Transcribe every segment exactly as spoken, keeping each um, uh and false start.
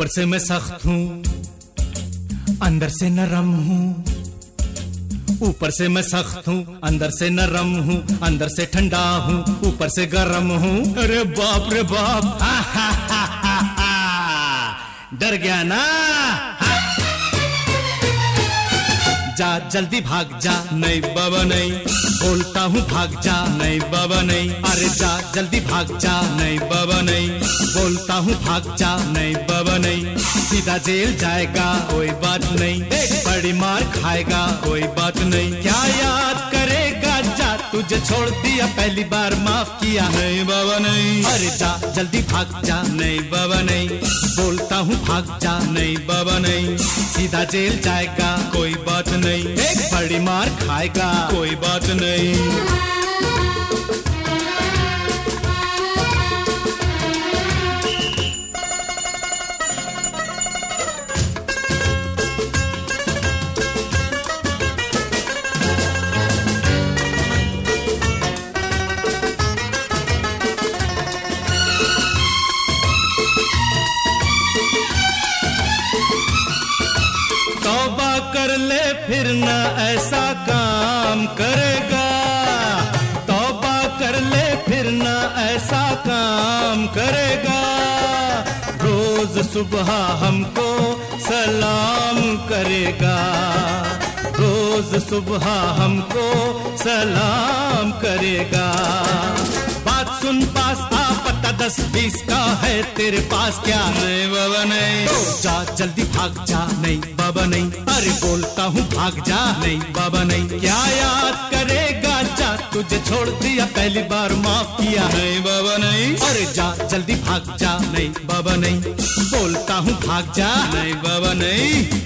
ऊपर से मैं सख्त हूँ, अंदर से नरम हूँ। ऊपर से मैं सख्त हूँ, अंदर से नरम हूँ, अंदर से ठंडा हूँ, ऊपर से गर्म हूँ। अरे बाप रे बाप, हा हा हा हा हा, डर गया ना? जा जल्दी भाग जा, नहीं बाबा नहीं, बोलता हूँ भाग जा, नहीं बाबा नहीं। अरे जा जल्दी भाग जा, नहीं बाबा नहीं, बोलता हूँ भाग जा, नहीं बाबा नहीं। सीधा जेल जाएगा कोई बात नहीं, बड़ी मार खाएगा कोई बात नहीं। क्या याद करेगा, जा तुझे छोड़ दिया पहली बार माफ किया, नहीं बाबा नहीं। अरे जा जल्दी भाग जा, नहीं बाबा नहीं, बोलता हूँ भाग जा, नहीं बाबा नहीं। सीधा जेल जाएगा कोई बात नहीं, एक बड़ी मार खाएगा कोई बात नहीं। तौबा कर ले फिर न ऐसा काम करेगा, तौबा कर ले फिर न ऐसा काम करेगा। रोज सुबह हमको सलाम करेगा, रोज सुबह हमको सलाम करेगा। बात सुन पास आ, पता दस बीस का है तेरे पास क्या, नहीं बाबा नहीं। तो जा जल्दी भाग जा, नहीं बाबा नहीं। अरे बोलता हूँ भाग जा, नहीं बाबा नहीं। क्या याद करेगा, जा तुझे छोड़ दिया पहली बार माफ किया, नहीं बाबा नहीं। अरे जा जल्दी भाग जा, नहीं बाबा नहीं, बोलता हूँ भाग जा, नहीं बाबा नहीं।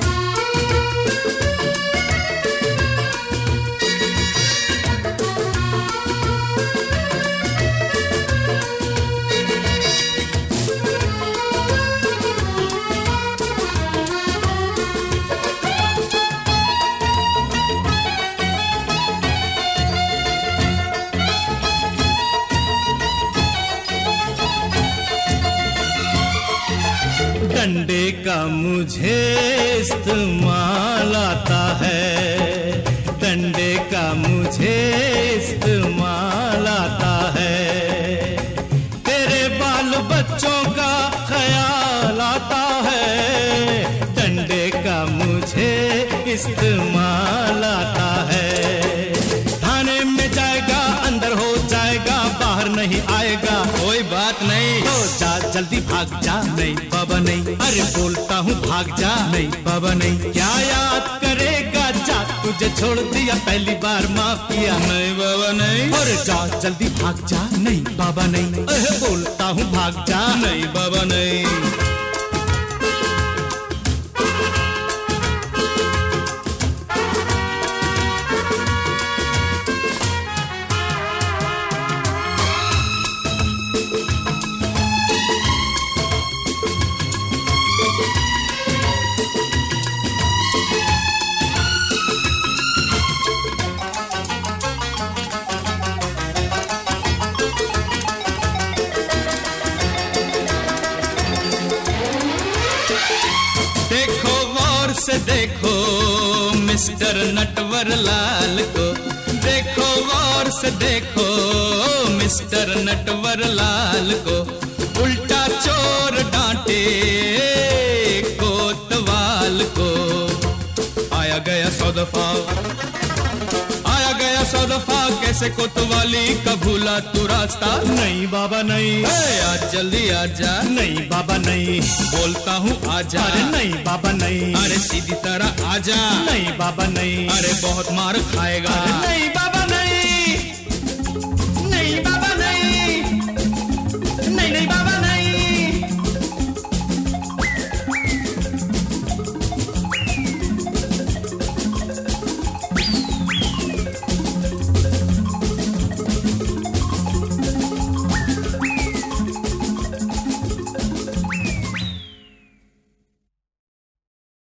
डंडे का मुझे इस्तेमाल आता है, डंडे का मुझे इस्तेमाल आता है। तेरे बाल बच्चों का ख्याल आता है, डंडे का मुझे इस्तेमाल आता है। थाने में जाएगा, अंदर हो जाएगा, बाहर नहीं आएगा, कोई बात नहीं। तो जा जल्दी भाग जा, नहीं बाबा नहीं। अरे बोलता हूँ भाग जा, नहीं बाबा नहीं। क्या याद करेगा, जा तुझे छोड़ दिया पहली बार माफ किया, नहीं बाबा नहीं। और जा जल्दी भाग जा, नहीं बाबा नहीं। अरे बोलता हूँ भाग जा, नहीं बाबा नहीं। देखो गौर से देखो मिस्टर नटवर लाल को, देखो गौर से देखो मिस्टर नटवर लाल को। उल्टा चोर डांटे कोतवाल को, आया गया सौ दफा, आया गया सौ दफा, कैसे कोतवाली का भूला तू रास्ता, नहीं बाबा नहीं। आज जल्दी आजा, नहीं बाबा नहीं। बोलता हूँ आजा, अरे नहीं बाबा नहीं। अरे सीधी तरह आजा, नहीं बाबा नहीं। अरे बहुत मार खाएगा, अरे नहीं बाबा नहीं।